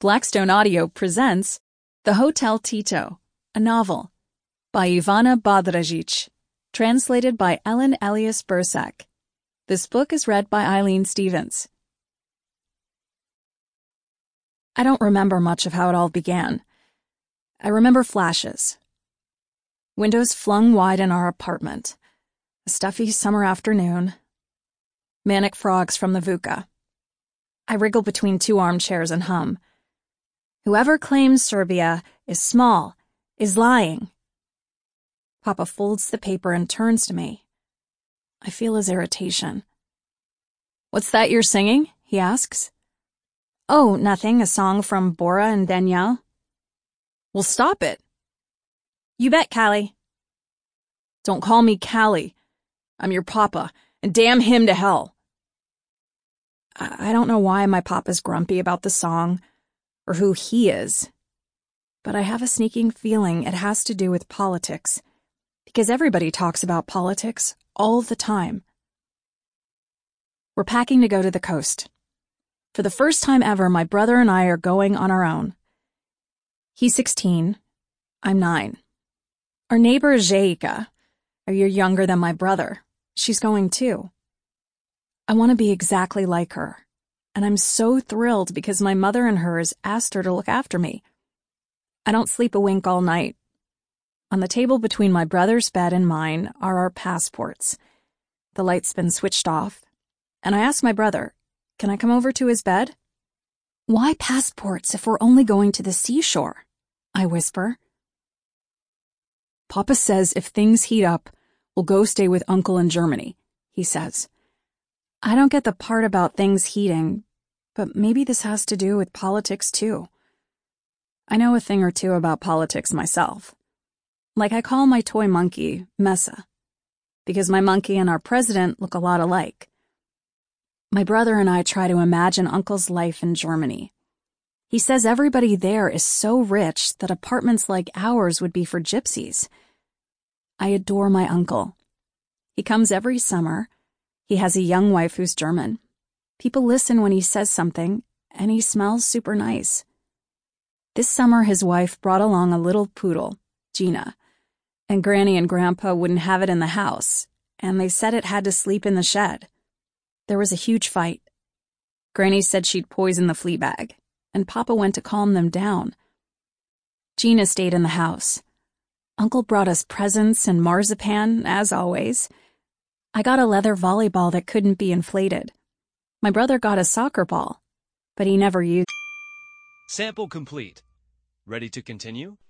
Blackstone Audio presents The Hotel Tito, a novel, by Ivana Badražić, translated by Ellen Elias Bursack. This book is read by Eileen Stevens. I don't remember much of how it all began. I remember flashes. Windows flung wide in our apartment. A stuffy summer afternoon. Manic frogs from the VUCA. I wriggle between two armchairs and hum. Whoever claims Serbia is small, is lying. Papa folds the paper and turns to me. I feel his irritation. "What's that you're singing?" he asks. "Oh, nothing, a song from Bora and Danielle." "Well, stop it." "You bet, Callie." "Don't call me Callie. I'm your papa, and damn him to hell." I don't know why my papa's grumpy about the song, or who he is, but I have a sneaking feeling it has to do with politics, because everybody talks about politics all the time. We're packing to go to the coast. For the first time ever, my brother and I are going on our own. He's 16, I'm 9. Our neighbor is Zeika, a year younger than my brother. She's going too. I want to be exactly like her. And I'm so thrilled because my mother and hers asked her to look after me. I don't sleep a wink all night. On the table between my brother's bed and mine are our passports. The light's been switched off, and I ask my brother, "Can I come over to his bed?" "Why passports if we're only going to the seashore?" I whisper. "Papa says if things heat up, we'll go stay with Uncle in Germany," he says. I don't get the part about things heating, but maybe this has to do with politics too. I know a thing or two about politics myself. Like I call my toy monkey Mesa, because my monkey and our president look a lot alike. My brother and I try to imagine Uncle's life in Germany. He says everybody there is so rich that apartments like ours would be for gypsies. I adore my uncle. He comes every summer. He has a young wife who's German. People listen when he says something, and he smells super nice. This summer, his wife brought along a little poodle, Gina, and Granny and Grandpa wouldn't have it in the house, and they said it had to sleep in the shed. There was a huge fight. Granny said she'd poison the flea bag, and Papa went to calm them down. Gina stayed in the house. Uncle brought us presents and marzipan, as always. I got a leather volleyball that couldn't be inflated. My brother got a soccer ball, but he never used. Sample complete. Ready to continue?